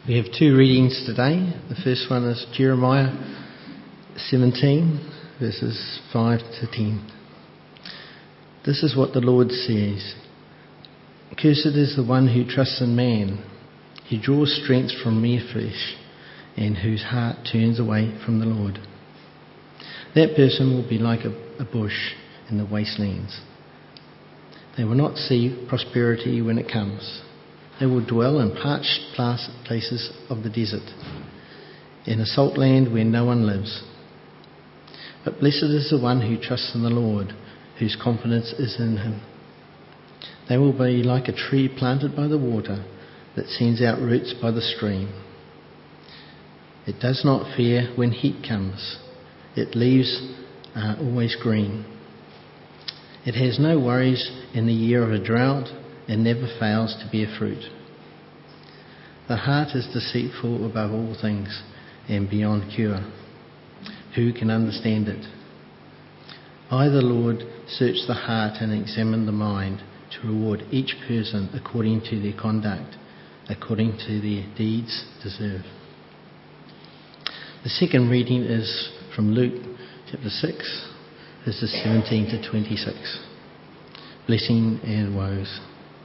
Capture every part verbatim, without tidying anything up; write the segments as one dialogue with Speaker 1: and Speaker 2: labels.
Speaker 1: We have two readings today. The first one is Jeremiah seventeen, verses five to ten. This is what the Lord says. Cursed is the one who trusts in man, who draws strength from mere flesh, and whose heart turns away from the Lord. That person will be like a, a bush in the wastelands. They will not see prosperity when it comes. They will dwell in parched places of the desert, in a salt land where no one lives. But blessed is the one who trusts in the Lord, whose confidence is in him. They will be like a tree planted by the water that sends out roots by the stream. It does not fear when heat comes. Its leaves are always green. It has no worries in the year of a drought and never fails to bear fruit. The heart is deceitful above all things and beyond cure. Who can understand it? I, the Lord, search the heart and examine the mind to reward each person according to their conduct, according to their deeds deserve. The second reading is from Luke chapter six, verses seventeen to twenty-six. Blessing and woes.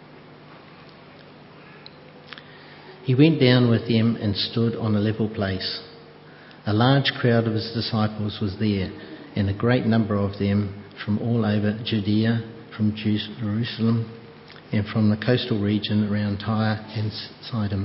Speaker 1: He went down with them and stood on a level place. A large crowd of his disciples was there, and a great number of them from all over Judea, from Jerusalem, and from the coastal region around Tyre and Sidon,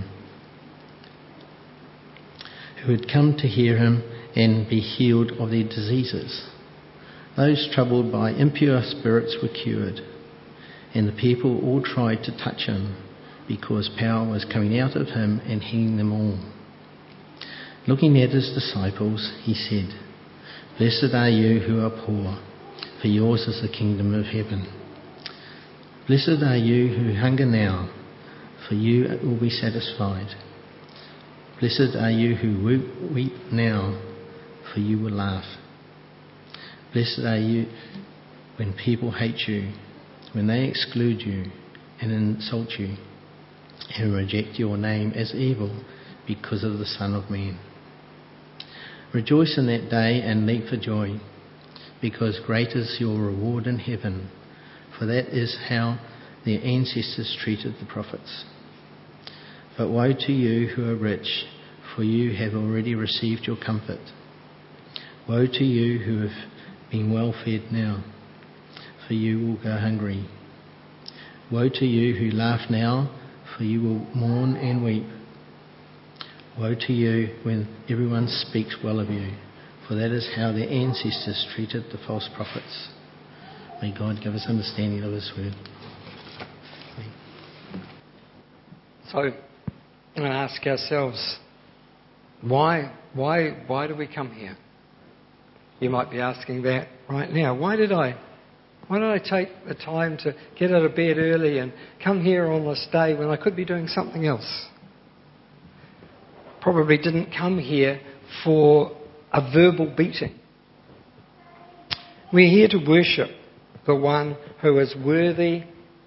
Speaker 1: who had come to hear him and be healed of their diseases. Those troubled by impure spirits were cured, and the people all tried to touch him, because power was coming out of him and healing them all. Looking at his disciples, he said, Blessed are you who are poor, for yours is the kingdom of heaven. Blessed are you who hunger now, for you will be satisfied. Blessed are you who weep now, for you will laugh. Blessed are you when people hate you, when they exclude you and insult you, and reject your name as evil because of the Son of Man. Rejoice in that day and leap for joy, because great is your reward in heaven, for that is how their ancestors treated the prophets. But woe to you who are rich, for you have already received your comfort. Woe to you who have been well fed now, for you will go hungry. Woe to you who laugh now, for you will mourn and weep. Woe to you when everyone speaks well of you, for that is how their ancestors treated the false prophets. May God give us understanding of his word. Amen.
Speaker 2: So, we're going to ask ourselves, why, why, why do we come here? You might be asking that right now. Why did I Why did I take the time to get out of bed early and come here on this day when I could be doing something else? Probably didn't come here for a verbal beating. We're here to worship the one who is worthy,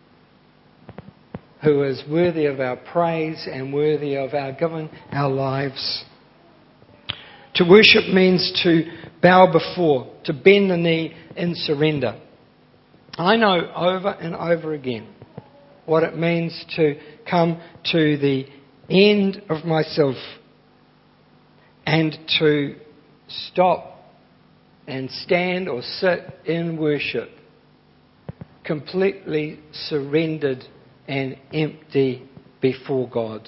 Speaker 2: who is worthy of our praise and worthy of our giving our lives. To worship means to bow before, to bend the knee in surrender. I know over and over again what it means to come to the end of myself and to stop and stand or sit in worship, completely surrendered and empty before God.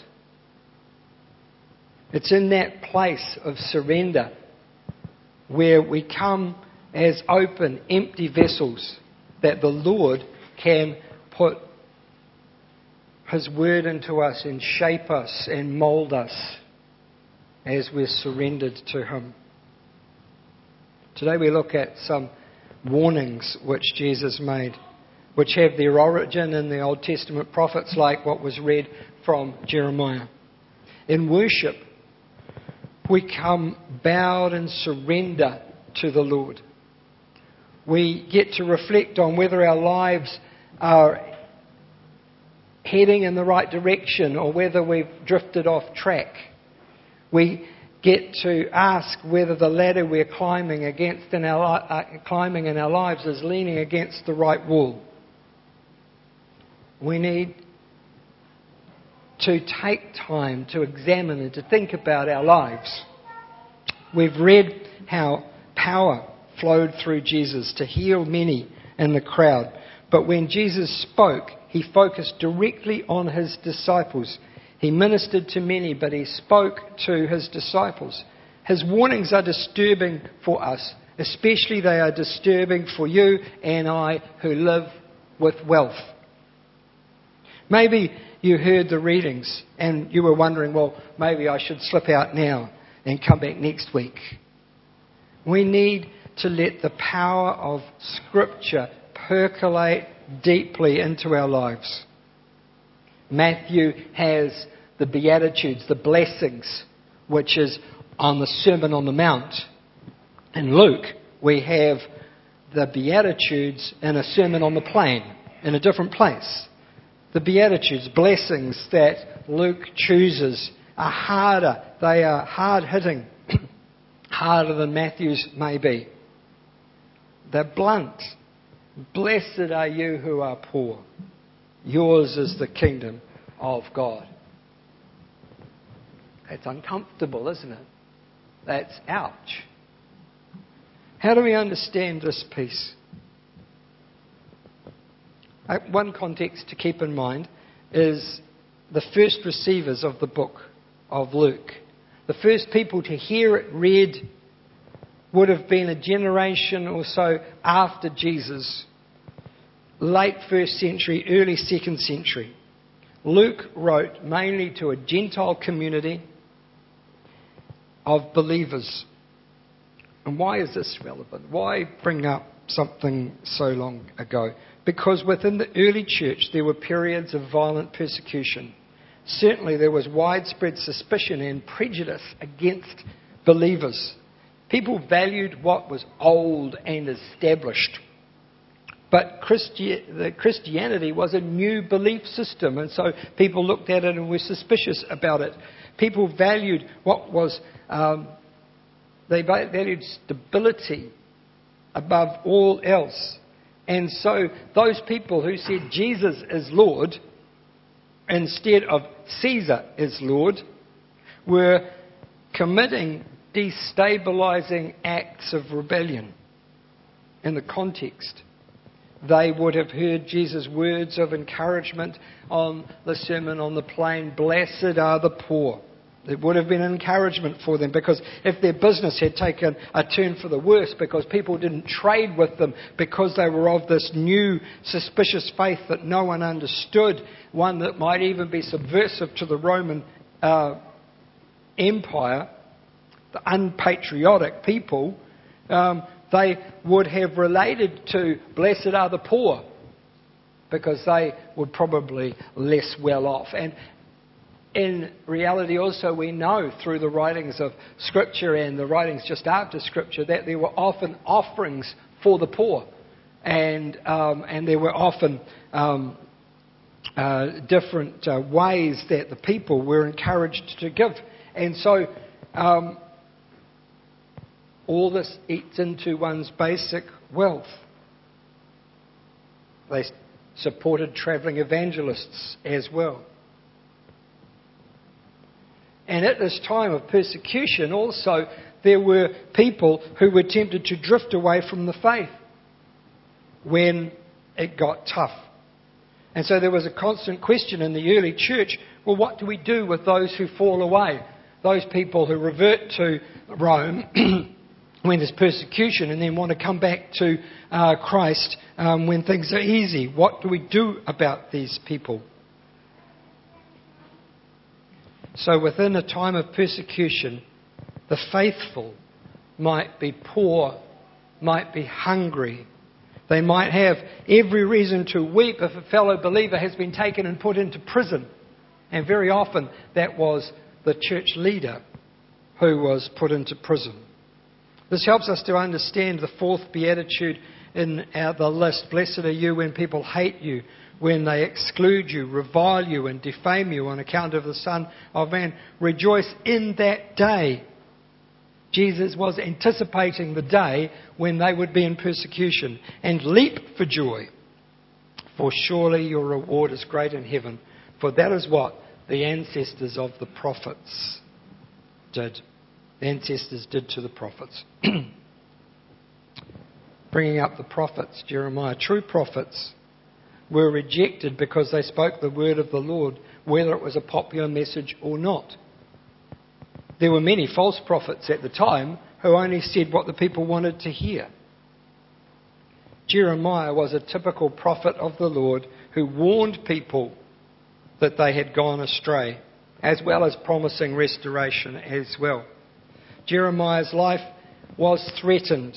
Speaker 2: It's in that place of surrender where we come as open, empty vessels that the Lord can put his word into us and shape us and mould us as we're surrendered to him. Today we look at some warnings which Jesus made, which have their origin in the Old Testament prophets, like what was read from Jeremiah. In worship, we come bowed in surrender to the Lord. We get to reflect on whether our lives are heading in the right direction or whether we've drifted off track. We get to ask whether the ladder we're climbing against in our uh, climbing in our lives is leaning against the right wall. We need to take time to examine and to think about our lives. We've read how power flowed through Jesus to heal many in the crowd. But when Jesus spoke, he focused directly on his disciples. He ministered to many, but he spoke to his disciples. His warnings are disturbing for us. Especially they are disturbing for you and I who live with wealth. Maybe you heard the readings and you were wondering, well, maybe I should slip out now and come back next week. We need to let the power of Scripture percolate deeply into our lives. Matthew has the Beatitudes, the blessings, which is on the Sermon on the Mount. In Luke, we have the Beatitudes in a Sermon on the Plain, in a different place. The Beatitudes, blessings that Luke chooses, are harder. They are hard-hitting, harder than Matthew's may be. They're blunt. Blessed are you who are poor. Yours is the kingdom of God. That's uncomfortable, isn't it? That's ouch. How do we understand this piece? One context to keep in mind is the first receivers of the book of Luke. The first people to hear it read would have been a generation or so after Jesus, late first century, early second century. Luke wrote mainly to a Gentile community of believers. And why is this relevant? Why bring up something so long ago? Because within the early church there were periods of violent persecution. Certainly there was widespread suspicion and prejudice against believers. People valued what was old and established. But Christi- the Christianity was a new belief system, and so people looked at it and were suspicious about it. People valued what was, um, they valued stability above all else. And so those people who said Jesus is Lord instead of Caesar is Lord were committing destabilizing acts of rebellion. In the context, they would have heard Jesus' words of encouragement on the Sermon on the Plain, blessed are the poor. It would have been encouragement for them, because if their business had taken a turn for the worse because people didn't trade with them because they were of this new suspicious faith that no one understood, one that might even be subversive to the Roman uh, Empire, the unpatriotic people, um, they would have related to blessed are the poor because they were probably less well off. And in reality also we know through the writings of Scripture and the writings just after Scripture that there were often offerings for the poor. And um, and there were often um, uh, different uh, ways that the people were encouraged to give. And so um, all this eats into one's basic wealth. They supported travelling evangelists as well. And at this time of persecution also, there were people who were tempted to drift away from the faith when it got tough. And so there was a constant question in the early church, well, what do we do with those who fall away? Those people who revert to Rome when there's persecution and then want to come back to uh, Christ um, when things are easy. What do we do about these people? So within a time of persecution, the faithful might be poor, might be hungry. They might have every reason to weep if a fellow believer has been taken and put into prison. And very often that was the church leader who was put into prison. This helps us to understand the fourth beatitude in our, the list. Blessed are you when people hate you, when they exclude you, revile you, and defame you on account of the Son of Man. Rejoice in that day. Jesus was anticipating the day when they would be in persecution. And leap for joy, for surely your reward is great in heaven. For that is what the ancestors of the prophets did. The ancestors did to the prophets. Bringing up the prophets, Jeremiah. True prophets were rejected because they spoke the word of the Lord, whether it was a popular message or not. There were many false prophets at the time who only said what the people wanted to hear. Jeremiah was a typical prophet of the Lord who warned people that they had gone astray, as well as promising restoration as well. Jeremiah's life was threatened.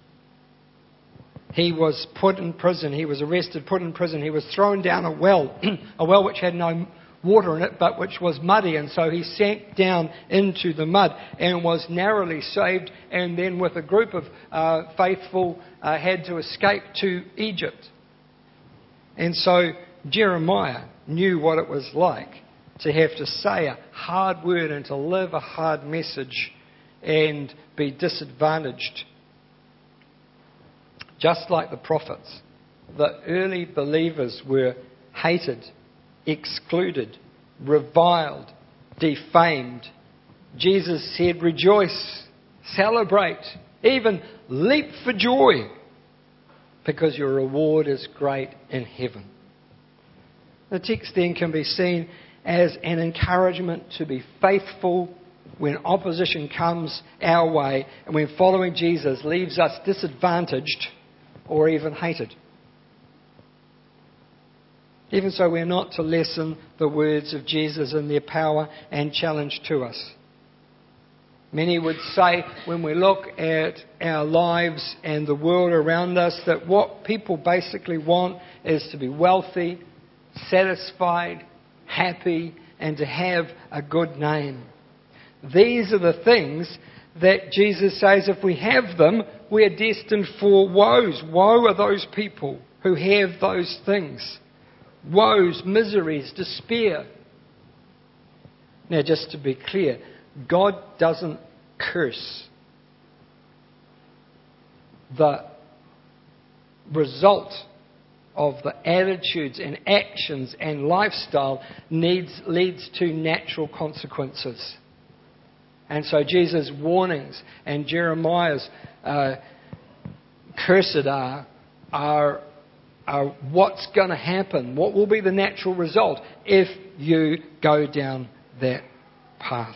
Speaker 2: He was put in prison. He was arrested, put in prison. He was thrown down a well, a well which had no water in it, but which was muddy. And so he sank down into the mud and was narrowly saved. And then with a group of uh, faithful uh, had to escape to Egypt. And so Jeremiah knew what it was like to have to say a hard word and to live a hard message and be disadvantaged. Just like the prophets, the early believers were hated, excluded, reviled, defamed. Jesus said, rejoice, celebrate, even leap for joy, because your reward is great in heaven. The text then can be seen as an encouragement to be faithful when opposition comes our way and when following Jesus leaves us disadvantaged or even hated. Even so, we're not to lessen the words of Jesus and their power and challenge to us. Many would say when we look at our lives and the world around us that what people basically want is to be wealthy, satisfied, happy, and to have a good name. These are the things that Jesus says if we have them, we're destined for woes. Woe are those people who have those things. Woes, miseries, despair. Now, just to be clear, God doesn't curse. The result of the attitudes and actions and lifestyle needs, leads to natural consequences. And so Jesus' warnings and Jeremiah's uh, cursed are, are, are what's going to happen. What will be the natural result if you go down that path?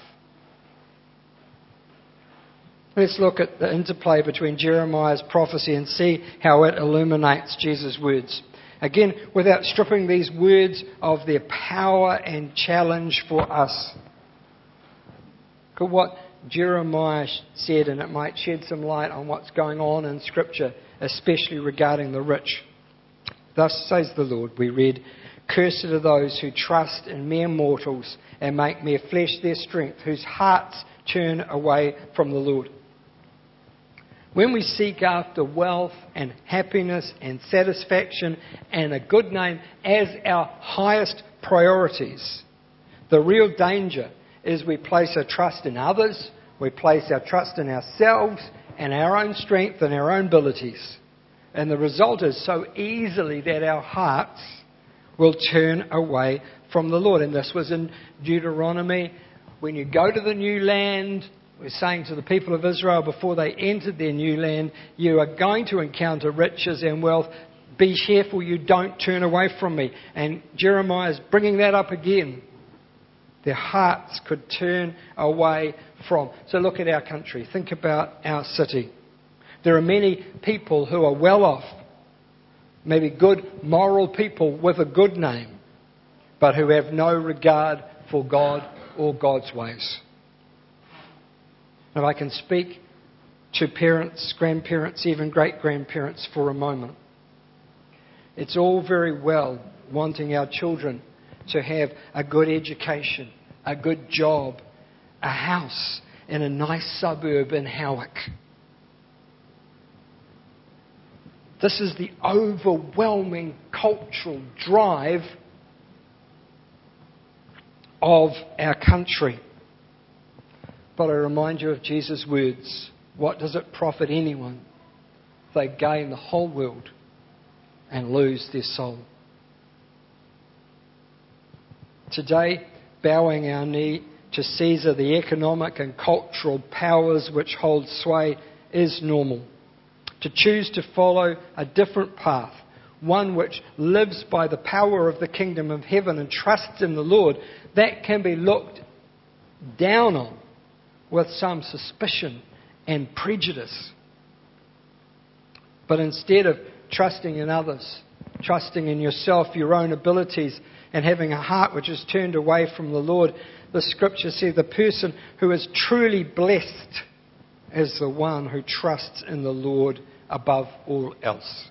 Speaker 2: Let's look at the interplay between Jeremiah's prophecy and see how it illuminates Jesus' words. Again, without stripping these words of their power and challenge for us. Look at what Jeremiah said, and it might shed some light on what's going on in Scripture, especially regarding the rich. Thus says the Lord, we read, "Cursed are those who trust in mere mortals and make mere flesh their strength, whose hearts turn away from the Lord." When we seek after wealth and happiness and satisfaction and a good name as our highest priorities, the real danger is we place our trust in others, we place our trust in ourselves and our own strength and our own abilities. And the result is so easily that our hearts will turn away from the Lord. And this was in Deuteronomy. When you go to the new land, we're saying to the people of Israel before they entered their new land, you are going to encounter riches and wealth. Be careful you don't turn away from me. And Jeremiah is bringing that up again. Their hearts could turn away from. So look at our country. Think about our city. There are many people who are well off, maybe good moral people with a good name, but who have no regard for God or God's ways. If I can speak to parents, grandparents, even great-grandparents for a moment. It's all very well wanting our children to have a good education, a good job, a house in a nice suburb in Howick. This is the overwhelming cultural drive of our country. But I remind you of Jesus' words, what does it profit anyone if they gain the whole world and lose their soul? Today, bowing our knee to Caesar, the economic and cultural powers which hold sway, is normal. To choose to follow a different path, one which lives by the power of the kingdom of heaven and trusts in the Lord, that can be looked down on with some suspicion and prejudice. But instead of trusting in others, trusting in yourself, your own abilities, and having a heart which is turned away from the Lord, the Scripture says the person who is truly blessed is the one who trusts in the Lord above all else.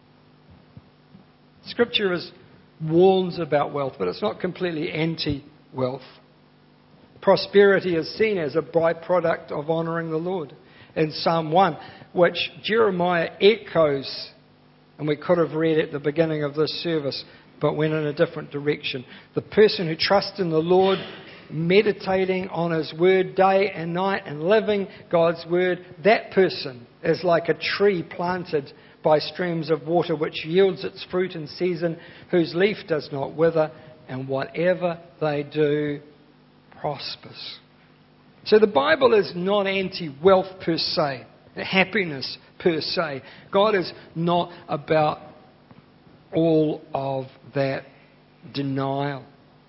Speaker 2: Scripture is, warns about wealth, but it's not completely anti-wealth. Prosperity is seen as a byproduct of honouring the Lord. In Psalm one, which Jeremiah echoes, and we could have read at the beginning of this service, but went in a different direction. The person who trusts in the Lord, meditating on His Word day and night and living God's Word, that person is like a tree planted by streams of water which yields its fruit in season, whose leaf does not wither, and whatever they do prospers. So the Bible is not anti-wealth per se, happiness per se. God is not about all of that denial.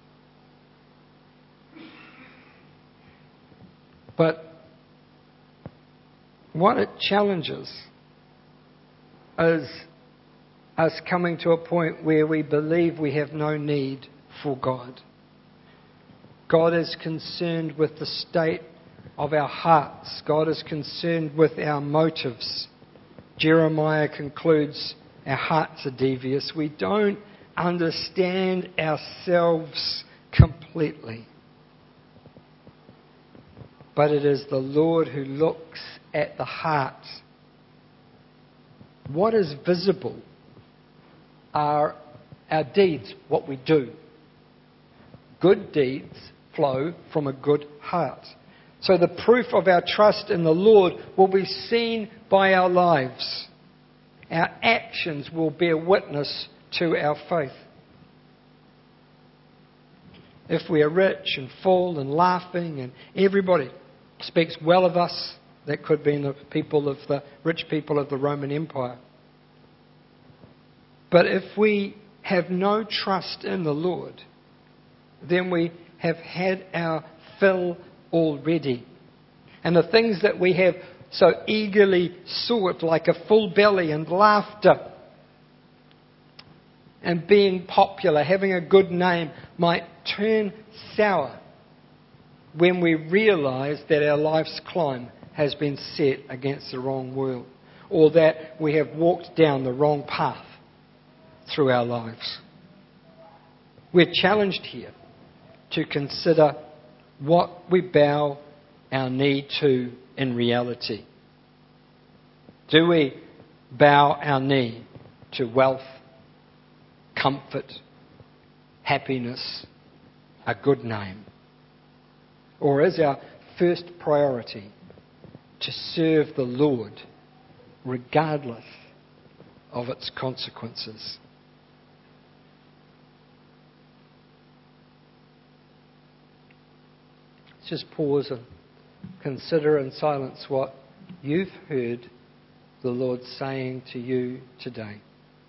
Speaker 2: But what it challenges is us coming to a point where we believe we have no need for God. God is concerned with the state of our hearts. God is concerned with our motives. Jeremiah concludes, our hearts are devious. We don't understand ourselves completely. But it is the Lord who looks at the heart. What is visible are our deeds, what we do. Good deeds flow from a good heart. So the proof of our trust in the Lord will be seen by our lives. Our actions will bear witness to our faith. If we are rich and full and laughing and everybody speaks well of us, that could be in the people of the rich people of the Roman Empire. But if we have no trust in the Lord, then we have had our fill already. And the things that we have so eagerly sought, like a full belly and laughter and being popular, having a good name, might turn sour when we realise that our life's climb has been set against the wrong world, or that we have walked down the wrong path through our lives. We're challenged here to consider what we bow our knee to in reality. Do we bow our knee to wealth, comfort, happiness, a good name? Or is our first priority to serve the Lord regardless of its consequences? Let's just pause and consider in silence what you've heard the Lord saying to you today.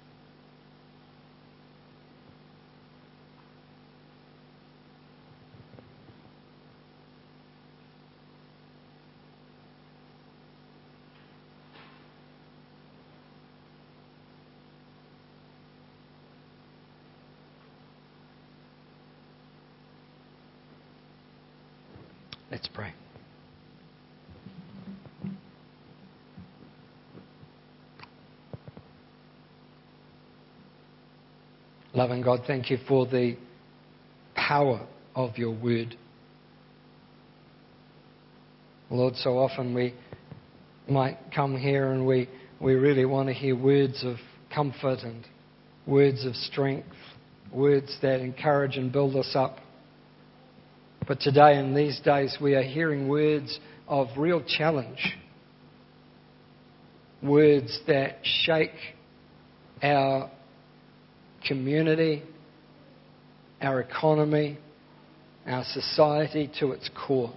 Speaker 2: Let's pray. Loving God, thank you for the power of your word. Lord, so often we might come here and we, we really want to hear words of comfort and words of strength, words that encourage and build us up. But today, in these days, we are hearing words of real challenge. Words that shake our community, our economy, our society to its core.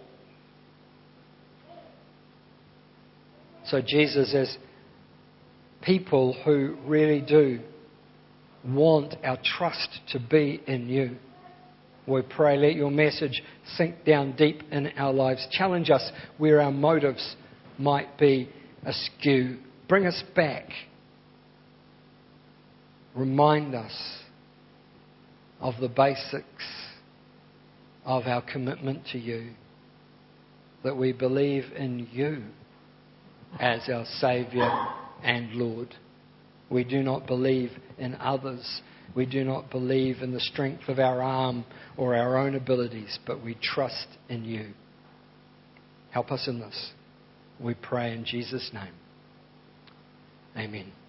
Speaker 2: So Jesus, as people who really do want our trust to be in you, we pray, let your message sink down deep in our lives. Challenge us where our motives might be askew. Bring us back. Remind us of the basics of our commitment to you. That we believe in you as our Saviour and Lord. We do not believe in others. We do not believe in the strength of our arm or our own abilities, but we trust in you. Help us in this. We pray in Jesus' name. Amen.